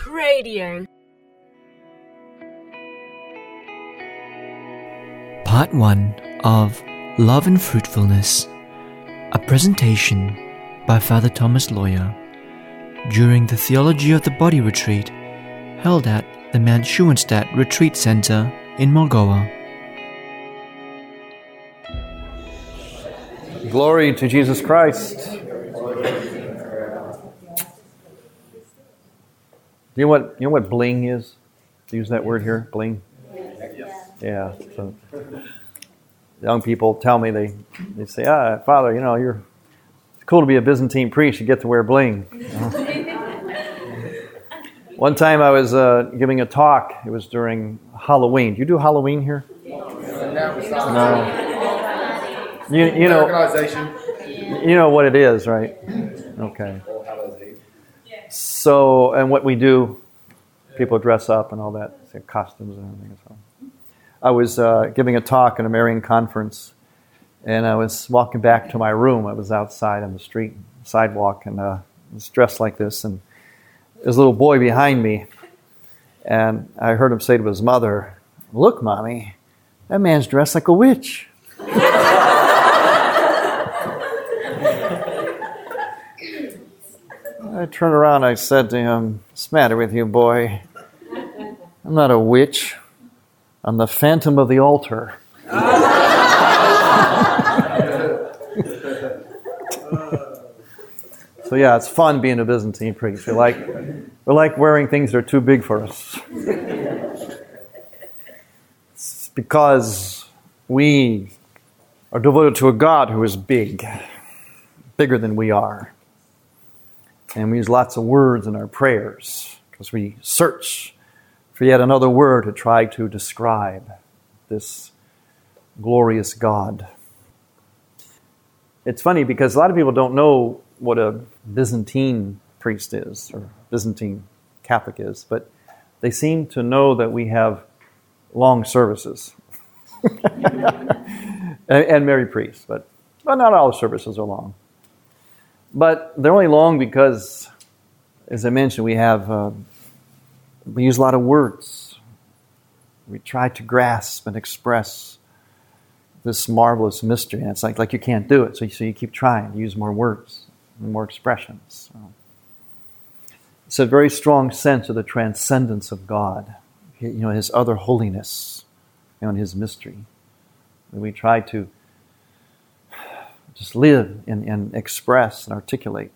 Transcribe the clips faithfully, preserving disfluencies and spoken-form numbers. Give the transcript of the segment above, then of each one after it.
Radio. Part one of Love and Fruitfulness, a presentation by Father Thomas Loya during the Theology of the Body retreat held at the Mount Schoenstatt Retreat Center in Mulgoa. Glory to Jesus Christ. Do you know what, you know what bling is? Use that word here, bling? Yeah. So young people tell me, they, they say, ah, Father, you know, you're it's cool to be a Byzantine priest. You get to wear bling. You know? One time I was uh, giving a talk. It was during Halloween. Do you do Halloween here? No. You, you know, you know what it is, right? Okay. So, and what we do, people dress up and all that, say costumes and everything. So, I was uh, giving a talk in a Marian conference, and I was walking back to my room. I was outside on the street, sidewalk, and uh, I was dressed like this, and there's a little boy behind me, and I heard him say to his mother, "Look, Mommy, that man's dressed like a witch." I turned around, I said to him, "What's the matter with you, boy? I'm not a witch. I'm the phantom of the altar." So yeah, it's fun being a Byzantine priest. We like, we like wearing things that are too big for us. It's because we are devoted to a God who is big, bigger than we are. And we use lots of words in our prayers because we search for yet another word to try to describe this glorious God. It's funny because a lot of people don't know what a Byzantine priest is or Byzantine Catholic is, but they seem to know that we have long services and, and married priests, but, but not all services are long. But they're only long because, as I mentioned, we have uh, we use a lot of words. We try to grasp and express this marvelous mystery, and it's like like you can't do it, so you, so you keep trying to use more words and more expressions. So it's a very strong sense of the transcendence of God, you know, His other holiness, you know, and His mystery. And we try to just live and, and express and articulate.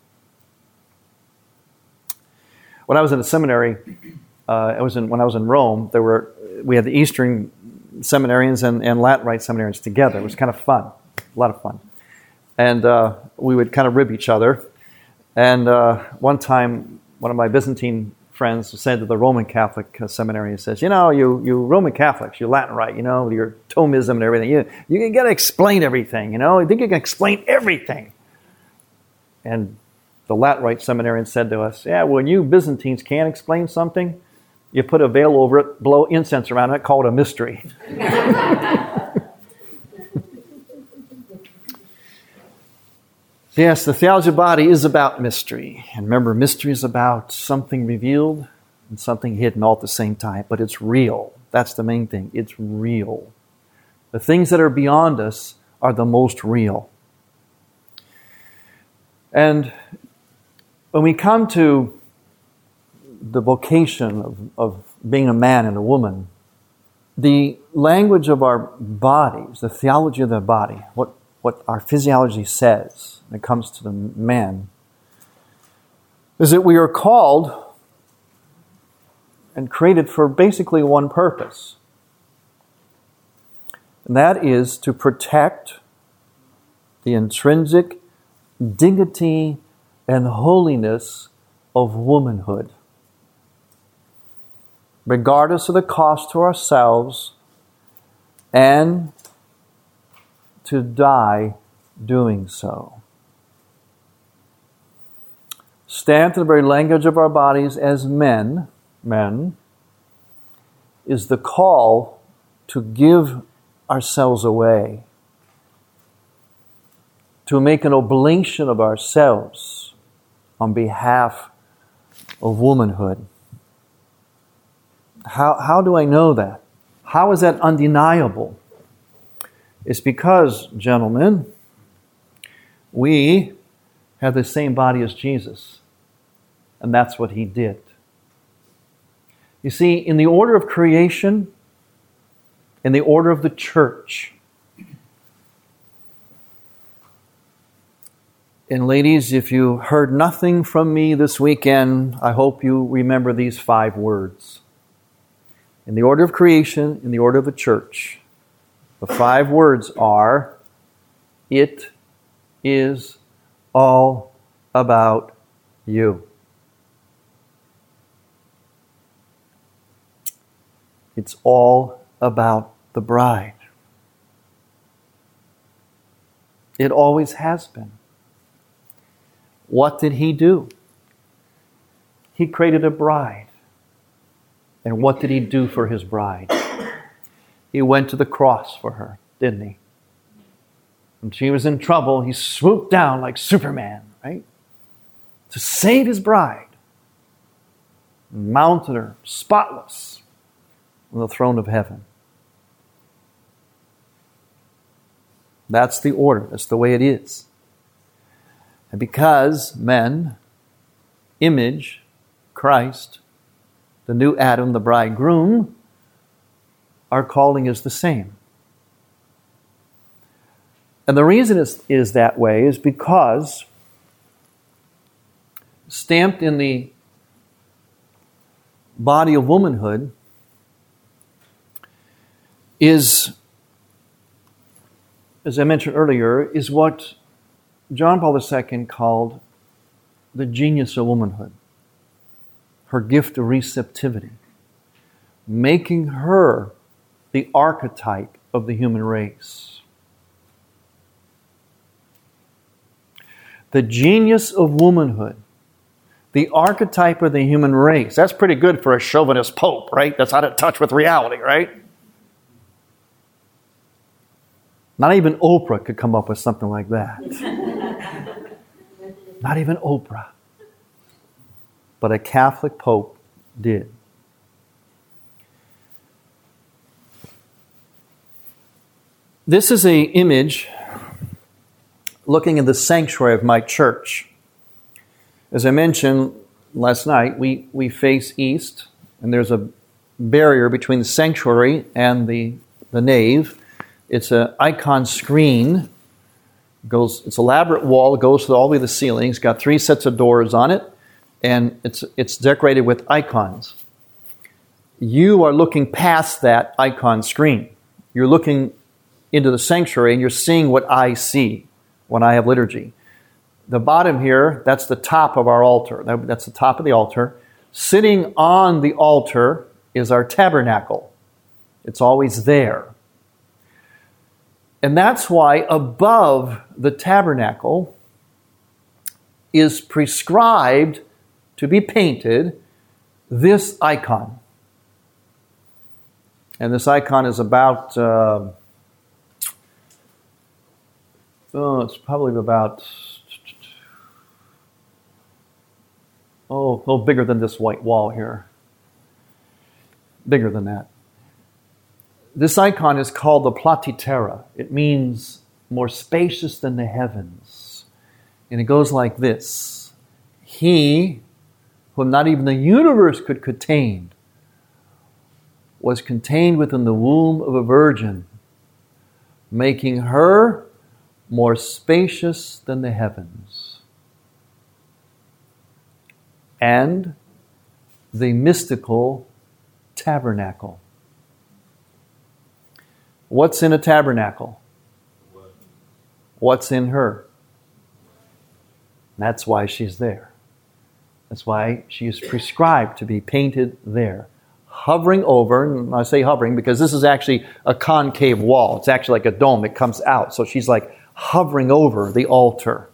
When I was in the seminary, uh, I was in when I was in Rome. There were we had the Eastern seminarians and, and Latin Rite seminarians together. It was kind of fun, a lot of fun, and uh, we would kind of rib each other. And uh, one time, one of my Byzantine friends said to the Roman Catholic seminary, he says, "You know, you you Roman Catholics, you Latin Rite, you know, your Thomism and everything, you you got to explain everything, you know, you think you can explain everything." And the Latin Rite seminarian said to us, "Yeah, when you Byzantines can't explain something, you put a veil over it, blow incense around it, call it a mystery." Yes, the theology of the body is about mystery. And remember, mystery is about something revealed and something hidden all at the same time. But it's real. That's the main thing. It's real. The things that are beyond us are the most real. And when we come to the vocation of, of being a man and a woman, the language of our bodies, the theology of the body, what what our physiology says when it comes to the man, is that we are called and created for basically one purpose. And that is to protect the intrinsic dignity and holiness of womanhood, regardless of the cost to ourselves, and to die doing so. Stamped in the very language of our bodies as men, men, is the call to give ourselves away, to make an oblation of ourselves on behalf of womanhood. How, how do I know that? How is that undeniable? It's because, gentlemen, we have the same body as Jesus. And that's what he did. You see, in the order of creation, in the order of the church, and ladies, if you heard nothing from me this weekend, I hope you remember these five words. In the order of creation, in the order of the church, the five words are, it is all about you. It's all about the bride. It always has been. What did he do? He created a bride. And what did he do for his bride? He went to the cross for her, didn't he? When she was in trouble, he swooped down like Superman, right? To save his bride. And mounted her spotless on the throne of heaven. That's the order. That's the way it is. And because men image Christ, the new Adam, the bridegroom, our calling is the same. And the reason is, is that way is because stamped in the body of womanhood is, as I mentioned earlier, is what John Paul the Second called the genius of womanhood. Her gift of receptivity. Making her the archetype of the human race. The genius of womanhood. The archetype of the human race. That's pretty good for a chauvinist pope, right? That's out of touch with reality, right? Not even Oprah could come up with something like that. Not even Oprah. But a Catholic pope did. This is an image looking at the sanctuary of my church. As I mentioned last night, we, we face east, and there's a barrier between the sanctuary and the, the nave. It's an icon screen. It goes, it's an elaborate wall. It goes all the way to the ceiling. It's got three sets of doors on it, and it's it's decorated with icons. You are looking past that icon screen. You're looking into the sanctuary, and you're seeing what I see when I have liturgy. The bottom here, that's the top of our altar. That's the top of the altar. Sitting on the altar is our tabernacle. It's always there. And that's why above the tabernacle is prescribed to be painted this icon. And this icon is about, uh, oh, it's probably about, oh, a little bigger than this white wall here. Bigger than that. This icon is called the Platitera. It means more spacious than the heavens. And it goes like this. He, whom not even the universe could contain, was contained within the womb of a virgin, making her more spacious than the heavens. And the mystical tabernacle. What's in a tabernacle? What's in her? That's why she's there. That's why she is prescribed to be painted there. Hovering over, and I say hovering because this is actually a concave wall. It's actually like a dome. It comes out. So she's like hovering over the altar.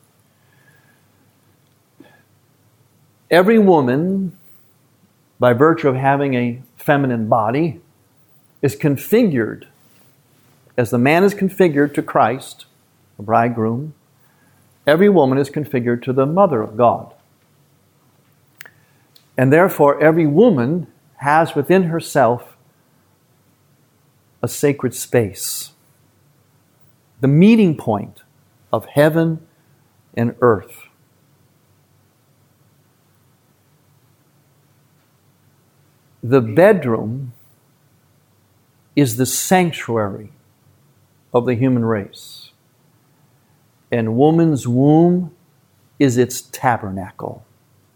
Every woman, by virtue of having a feminine body, is configured as the man is configured to Christ, the bridegroom. Every woman is configured to the mother of God. And therefore, every woman has within herself a sacred space, the meeting point of heaven and earth. The bedroom is the sanctuary of the human race, and woman's womb is its tabernacle.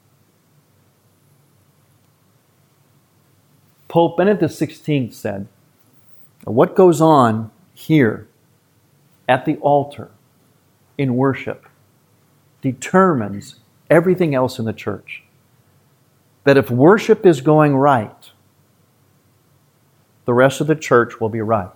Pope Benedict the sixteenth said, what goes on here at the altar in worship determines everything else in the church. That if worship is going right, the rest of the church will be right.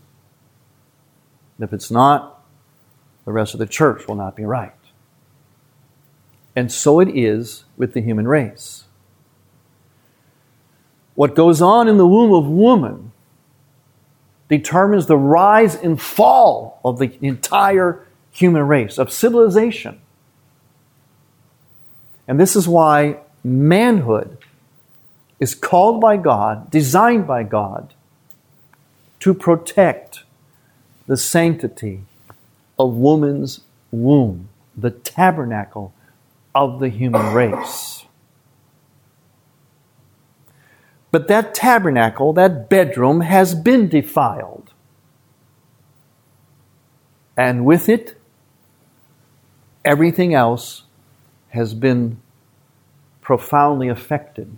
If it's not, the rest of the church will not be right. And so it is with the human race. What goes on in the womb of woman determines the rise and fall of the entire human race, of civilization. And this is why manhood is called by God, designed by God, to protect the sanctity of woman's womb, the tabernacle of the human race. But that tabernacle, that bedroom, has been defiled. And with it, everything else has been profoundly affected.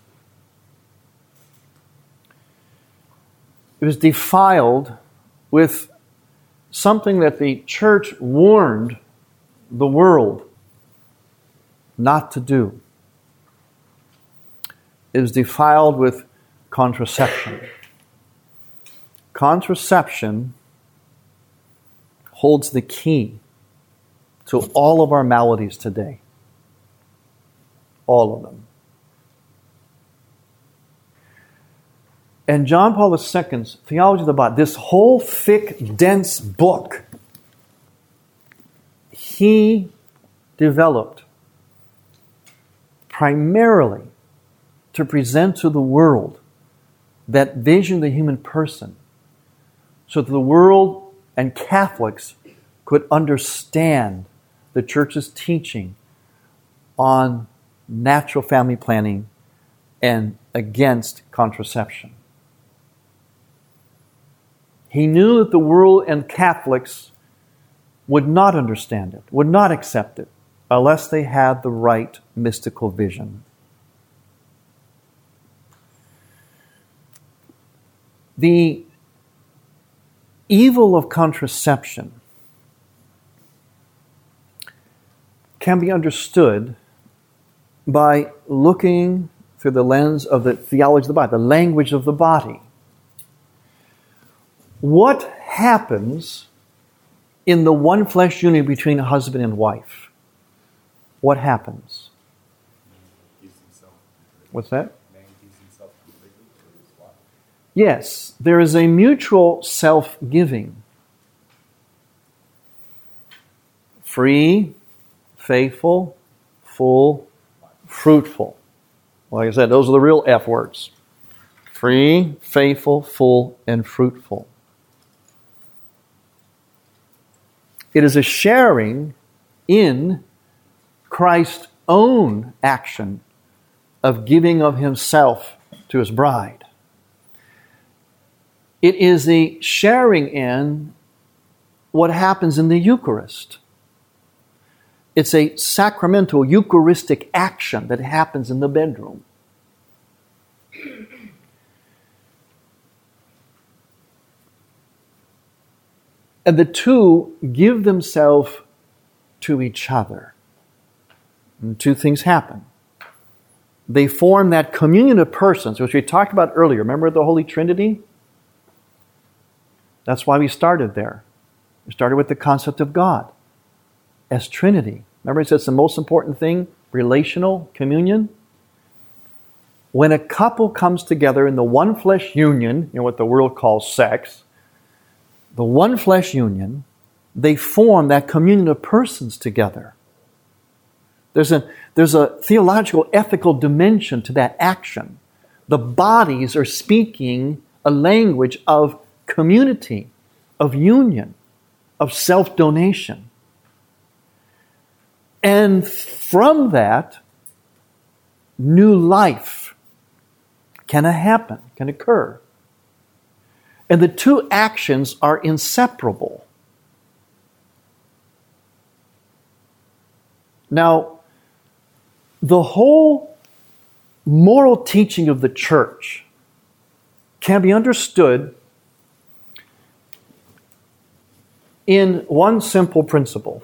It was defiled with something that the church warned the world not to do. It was defiled with contraception. Contraception holds the key to all of our maladies today. All of them. And John Paul the Second's Theology of the Body, this whole thick, dense book, he developed primarily to present to the world that vision of the human person, so that the world and Catholics could understand the Church's teaching on natural family planning and against contraception. He knew that the world and Catholics would not understand it, would not accept it, unless they had the right mystical vision. The evil of contraception can be understood by looking through the lens of the theology of the body, the language of the body. What happens in the one flesh union between a husband and wife? What happens? What's that? Yes, there is a mutual self-giving. Free, faithful, full, fruitful. Like I said, those are the real F words. Free, faithful, full, and fruitful. It is a sharing in Christ's own action of giving of himself to his bride. It is the sharing in what happens in the Eucharist. It's a sacramental Eucharistic action that happens in the bedroom. And the two give themselves to each other. And two things happen. They form that communion of persons, which we talked about earlier. Remember the Holy Trinity? That's why we started there. We started with the concept of God as Trinity. Remember it says the most important thing, relational communion. When a couple comes together in the one flesh union, you know what the world calls sex, the one flesh union, they form that communion of persons together. There's a, there's a theological, ethical dimension to that action. the bodies are speaking a language of community, of union, of self-donation. And from that, new life can happen, can occur. And the two actions are inseparable. Now, the whole moral teaching of the church can be understood in one simple principle.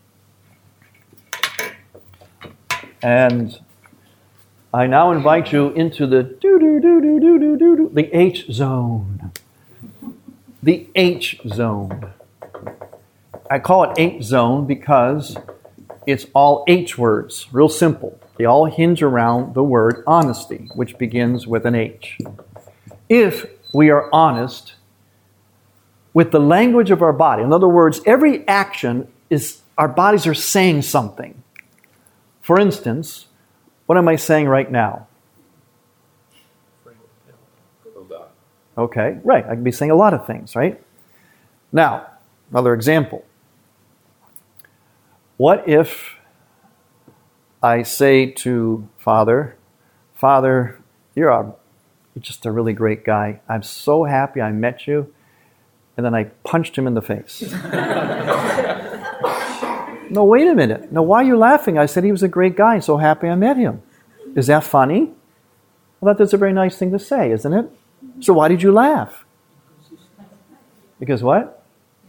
And I now invite you into the do do do do do do do do the H zone. The H zone. I call it H zone because it's all H words, real simple. They all hinge around the word honesty, which begins with an H. If we are honest with the language of our body, in other words, every action is, our bodies are saying something. For instance, what am I saying right now? Okay, right. I can be saying a lot of things, right? Now, another example. What if I say to Father, Father, you're, a, you're just a really great guy. I'm so happy I met you. And then I punched him in the face. No, wait a minute. No, why are you laughing? I said he was a great guy. So happy I met him. Is that funny? Well, that's a very nice thing to say, isn't it? So why did you laugh? Because what?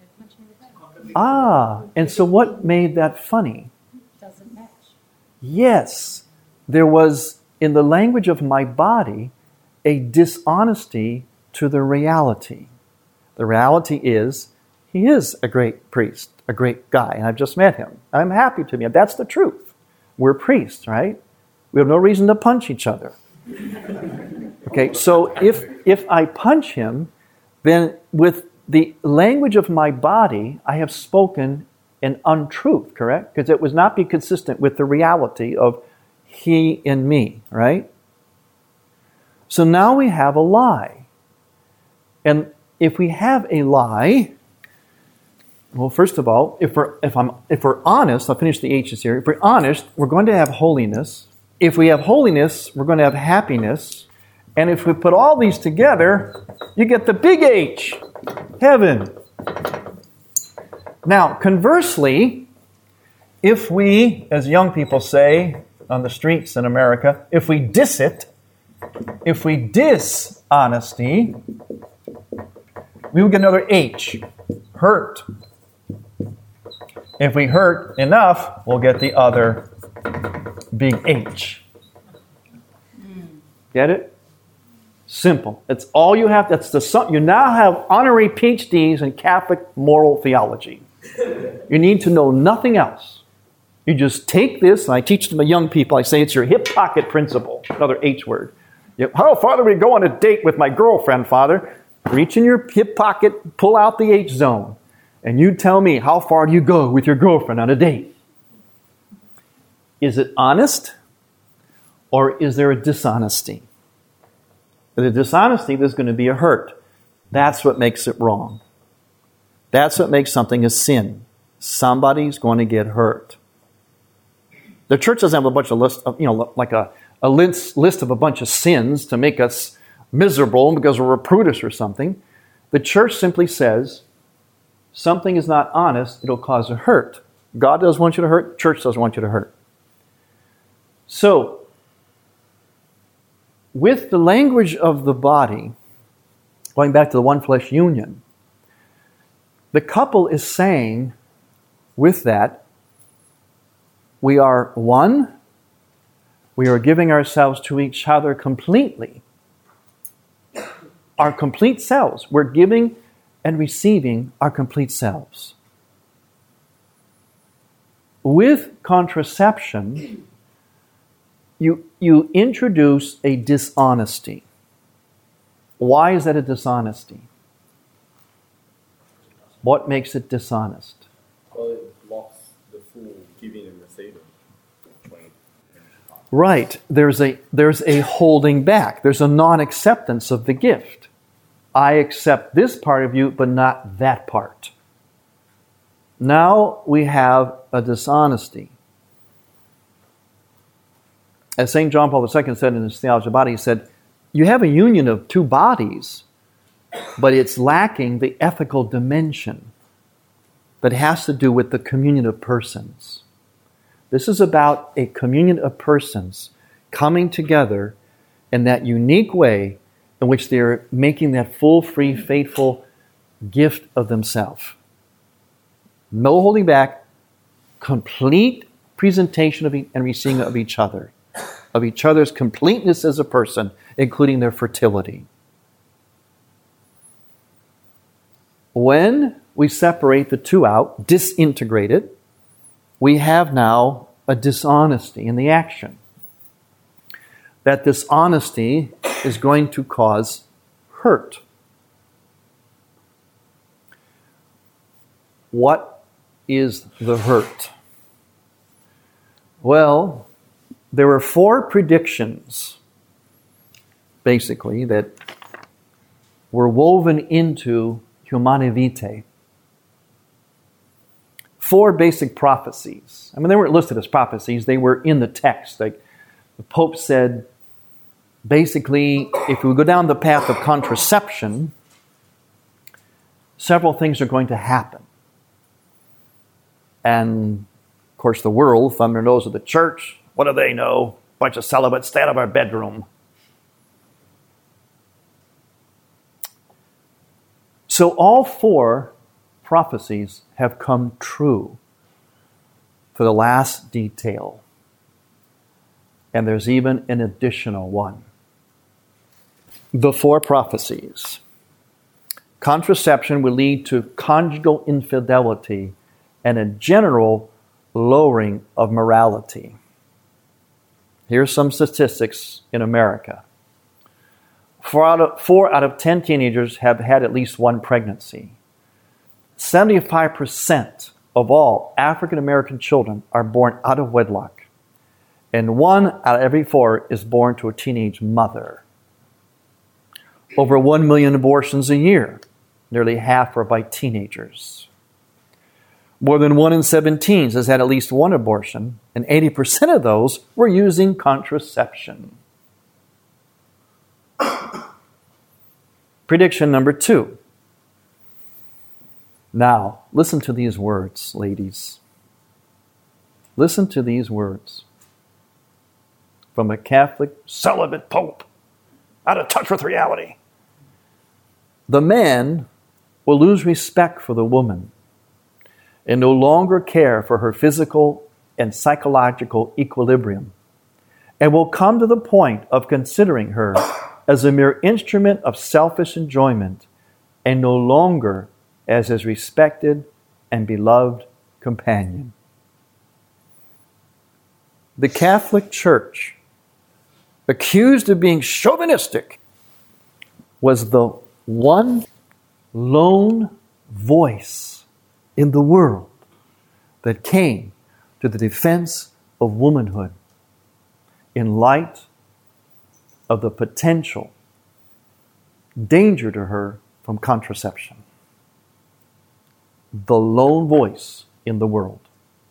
Ah, and so what made that funny? Doesn't match. Yes, there was, in the language of my body, a dishonesty to the reality. The reality is, he is a great priest, a great guy, and I've just met him. I'm happy to meet him. That's the truth. We're priests, right? We have no reason to punch each other. Okay, so if if I punch him, then with the language of my body, I have spoken an untruth, correct? Because it would not be consistent with the reality of he and me, right? So now we have a lie. And if we have a lie, well, first of all, if we're if I'm if we're honest, I'll finish the H's here. If we're honest, we're going to have holiness. If we have holiness, we're going to have happiness. And if we put all these together, you get the big H, heaven. Now, conversely, if we, as young people say on the streets in America, if we diss it, if we diss honesty, we will get another H, hurt. If we hurt enough, we'll get the other big H. Get it? Simple. It's all you have. That's the you now have honorary P H Ds in Catholic moral theology. You need to know nothing else. You just take this, and I teach to my young people. I say it's your hip pocket principle. Another H word. How, Father, we go on a date with my girlfriend, Father. Reach in your hip pocket, pull out the H zone, and you tell me how far do you go with your girlfriend on a date? Is it honest, or is there a dishonesty? The dishonesty, there's going to be a hurt. That's what makes it wrong. That's what makes something a sin. Somebody's going to get hurt. The church doesn't have a bunch of lists of, you know, like a, a list, list of a bunch of sins to make us miserable because we're prudish or something. The church simply says, something is not honest, it'll cause a hurt. God doesn't want you to hurt, church doesn't want you to hurt. So, with the language of the body, going back to the one flesh union, the couple is saying with that, we are one, we are giving ourselves to each other completely. Our complete selves. We're giving and receiving our complete selves. With contraception, You, you introduce a dishonesty. Why is that a dishonesty? What makes it dishonest? Well, it blocks the full giving and receiving. Right. There's a there's a holding back. There's a non-acceptance of the gift. I accept this part of you, but not that part. Now we have a dishonesty. As Saint John Paul the Second said in his Theology of the Body, he said, you have a union of two bodies, but it's lacking the ethical dimension that has to do with the communion of persons. This is about a communion of persons coming together in that unique way in which they're making that full, free, faithful gift of themselves. No holding back, complete presentation of e- and receiving of each other, of each other's completeness as a person, including their fertility. When we separate the two out, disintegrate it, we have now a dishonesty in the action. That dishonesty is going to cause hurt. What is the hurt? Well, there were four predictions, basically, that were woven into Humanae Vitae. Four basic prophecies. I mean, they weren't listed as prophecies. They were in the text. Like the Pope said, basically, if we go down the path of contraception, several things are going to happen. And, of course, the world, thumb their nose at the church. What do they know? Bunch of celibates, stay out of our bedroom. So all four prophecies have come true for the last detail. And there's even an additional one. The four prophecies. Contraception will lead to conjugal infidelity and a general lowering of morality. Here's some statistics in America. Four out of, four out of ten teenagers have had at least one pregnancy. seventy-five percent of all African American children are born out of wedlock. And one out of every four is born to a teenage mother. Over one million abortions a year. Nearly half are by teenagers. More than one in seven teens has had at least one abortion, and eighty percent of those were using contraception. Prediction number two. Now, listen to these words, ladies. Listen to these words. From a Catholic celibate pope, out of touch with reality. The man will lose respect for the woman and no longer care for her physical and psychological equilibrium, and will come to the point of considering her as a mere instrument of selfish enjoyment and no longer as his respected and beloved companion. The Catholic Church, accused of being chauvinistic, was the one lone voice in the world that came to the defense of womanhood in light of the potential danger to her from contraception. The lone voice in the world.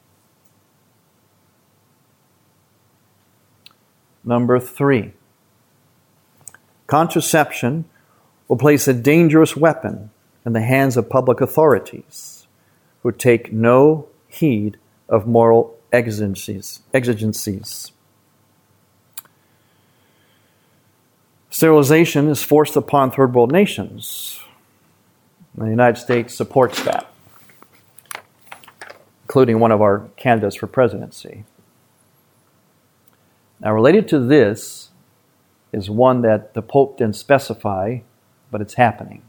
Number three, contraception will place a dangerous weapon in the hands of public authorities who take no heed of moral exigencies. exigencies. Sterilization is forced upon third world nations. The United States supports that, including one of our candidates for presidency. Now, related to this is one that the Pope didn't specify, but it's happening.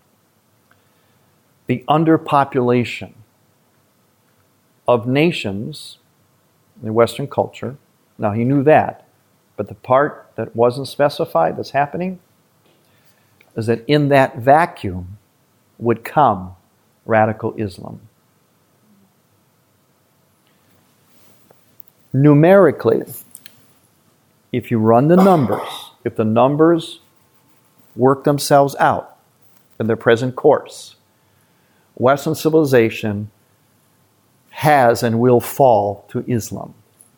The underpopulation of nations in Western culture. Now, he knew that, but the part that wasn't specified that's happening is that in that vacuum would come radical Islam. Numerically, if you run the numbers, if the numbers work themselves out in their present course, Western civilization has and will fall to Islam.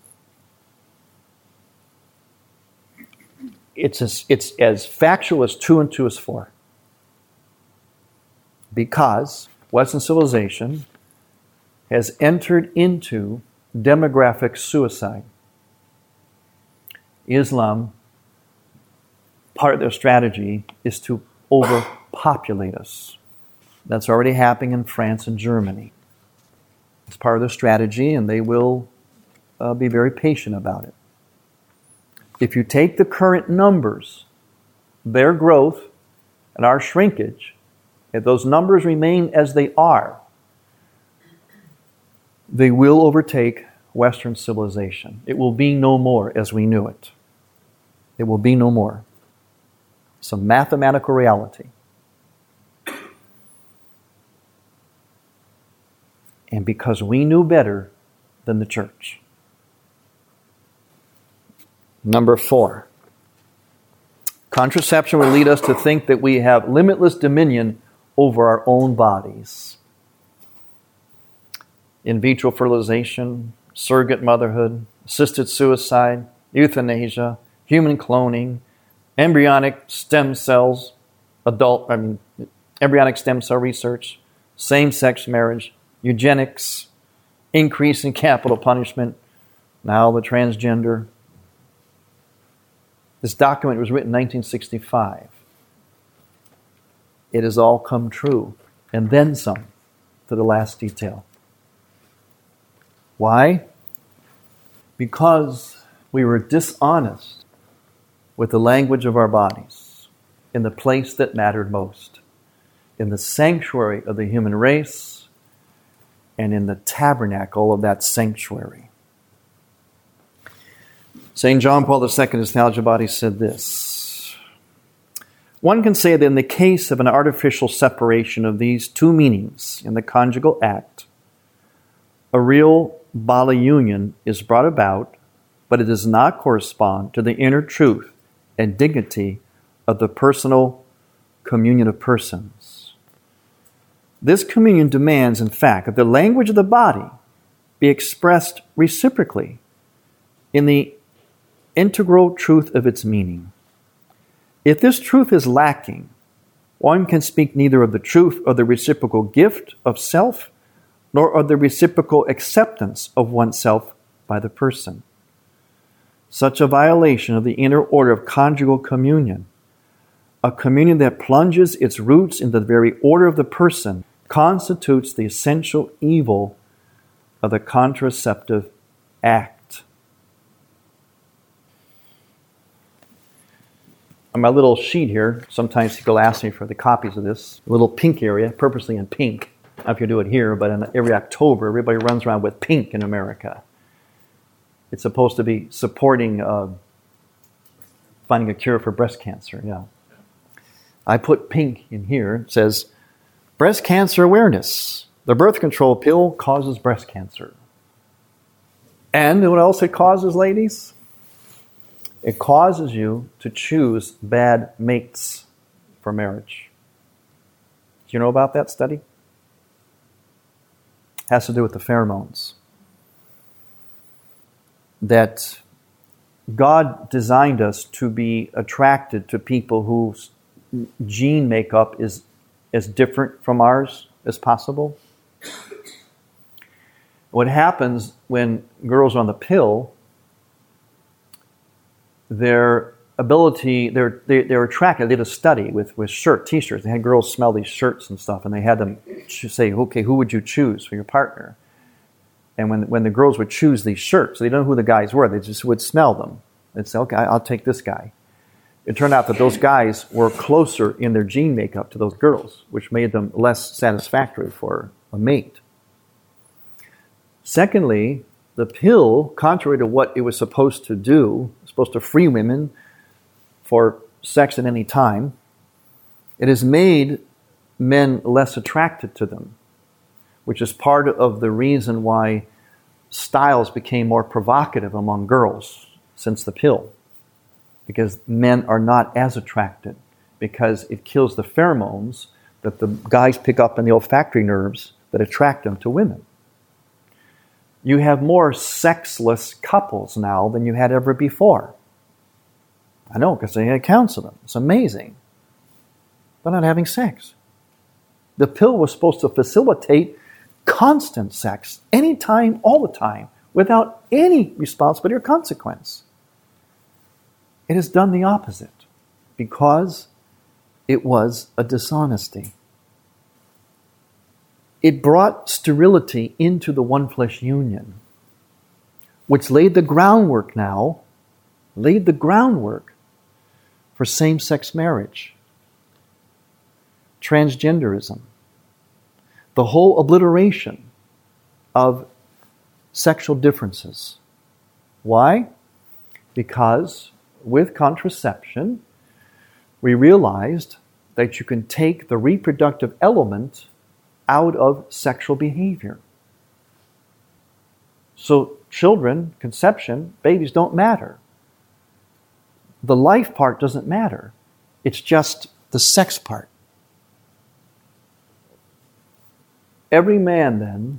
It's as, it's as factual as two and two is four. Because Western civilization has entered into demographic suicide. Islam, part of their strategy is to overpopulate us. That's already happening in France and Germany. It's part of their strategy, and they will uh, be very patient about it. If you take the current numbers, their growth and our shrinkage, if those numbers remain as they are, they will overtake Western civilization. It will be no more as we knew it. It will be no more. It's a mathematical reality. And because we knew better than the church. Number four. Contraception would lead us to think that we have limitless dominion over our own bodies. In vitro fertilization, surrogate motherhood, assisted suicide, euthanasia, human cloning, embryonic stem cells, adult, I mean, embryonic stem cell research, same-sex marriage, eugenics, increase in capital punishment, now the transgender. This document was written in nineteen sixty-five. It has all come true, and then some, to the last detail. Why? Because we were dishonest with the language of our bodies in the place that mattered most, in the sanctuary of the human race and in the tabernacle of that sanctuary. Saint John Paul the Second, in his Theology of the Body, said this: one can say that in the case of an artificial separation of these two meanings in the conjugal act, a real bodily union is brought about, but it does not correspond to the inner truth and dignity of the personal communion of persons. This communion demands, in fact, that the language of the body be expressed reciprocally in the integral truth of its meaning. If this truth is lacking, one can speak neither of the truth of the reciprocal gift of self nor of the reciprocal acceptance of oneself by the person. Such a violation of the inner order of conjugal communion, a communion that plunges its roots into the very order of the person, constitutes the essential evil of the contraceptive act. On my little sheet here, sometimes people ask me for the copies of this, a little pink area, purposely in pink. I don't know if you do it here, but in every October, everybody runs around with pink in America. It's supposed to be supporting uh, finding a cure for breast cancer, yeah. I put pink in here. It says, breast cancer awareness. The birth control pill causes breast cancer. And what else it causes, ladies? It causes you to choose bad mates for marriage. Do you know about that study? It has to do with the pheromones. That God designed us to be attracted to people whose gene makeup is as different from ours as possible. What happens when girls are on the pill, their ability, they're, they, they're attracted. They did a study with, with shirt, t-shirts. They had girls smell these shirts and stuff, and they had them say, okay, who would you choose for your partner? And when when the girls would choose these shirts, they didn't know who the guys were. They just would smell them. They'd say, okay, I'll take this guy. It turned out that those guys were closer in their gene makeup to those girls, which made them less satisfactory for a mate. Secondly, the pill, contrary to what it was supposed to do, was supposed to free women for sex at any time, it has made men less attracted to them, which is part of the reason why styles became more provocative among girls since the pill. because men are not as attracted, because it kills the pheromones that the guys pick up in the olfactory nerves that attract them to women. You have more sexless couples now than you had ever before. I know, because they counsel them. It's amazing. They're not having sex. The pill was supposed to facilitate constant sex, anytime, all the time, without any responsibility or consequence. It has done the opposite because it was a dishonesty. It brought sterility into the one-flesh union, which laid the groundwork now, laid the groundwork for same-sex marriage, transgenderism, the whole obliteration of sexual differences. Why? Because with contraception, we realized that you can take the reproductive element out of sexual behavior. So children, conception, babies don't matter. The life part doesn't matter. It's just the sex part. Every man, then,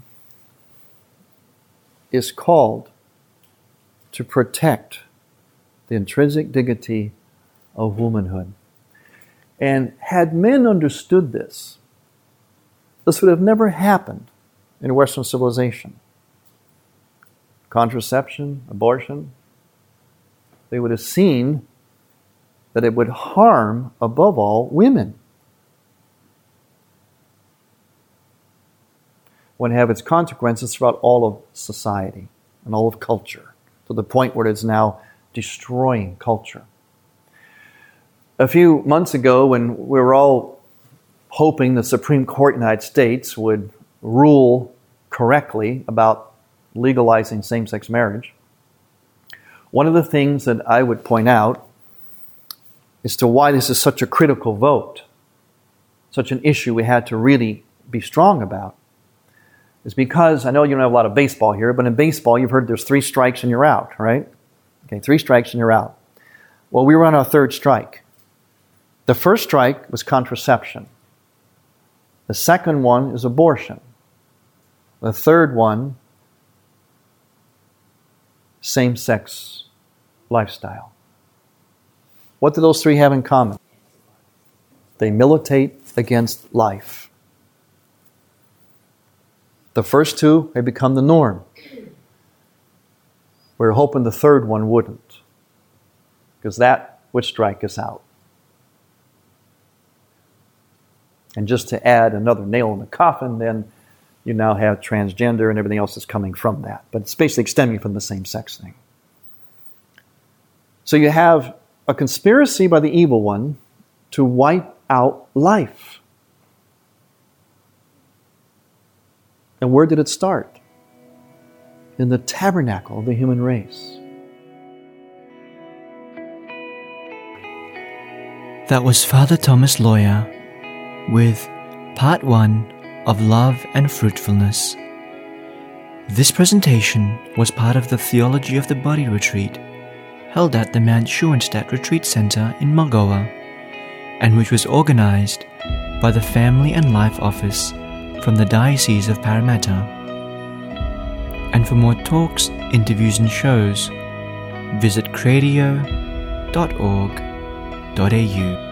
is called to protect the intrinsic dignity of womanhood. And had men understood this, this would have never happened in Western civilization. Contraception, abortion, they would have seen that it would harm, above all, women. Would have its consequences throughout all of society and all of culture, to the point where it's now destroying culture. A few months ago, when we were all hoping the Supreme Court of the United States would rule correctly about legalizing same-sex marriage, one of the things that I would point out as to why this is such a critical vote, such an issue we had to really be strong about, is because, I know you don't have a lot of baseball here, but in baseball you've heard there's three strikes and you're out, right? Okay, three strikes and you're out. Well, we were on our third strike. The first strike was contraception. The second one is abortion. The third one, same-sex lifestyle. What do those three have in common? They militate against life. The first two have become the norm. We're hoping the third one wouldn't, because that would strike us out. And just to add another nail in the coffin, then you now have transgender and everything else that's coming from that. But it's basically stemming from the same-sex thing. So you have a conspiracy by the evil one to wipe out life. And where did it start? In the tabernacle of the human race. That was Father Thomas Loya with Part one of Love and Fruitfulness. This presentation was part of the Theology of the Body retreat held at the Mount Schoenstatt Retreat Center in Mulgoa, and which was organized by the Family and Life Office from the Diocese of Parramatta. And for more talks, interviews and shows, visit cradio dot org dot a u.